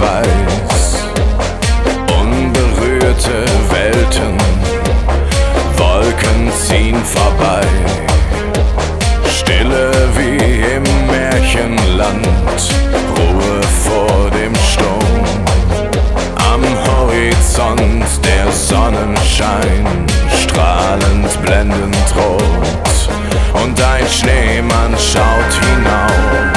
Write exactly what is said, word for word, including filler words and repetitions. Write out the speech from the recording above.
weiß. Unberührte Welten, Wolken ziehen vorbei. Stille wie im Märchenland, Ruhe vor dem Sturm. Am Horizont der Sonnenschein, strahlend blendend rot. Und ein Schneemann schaut hinauf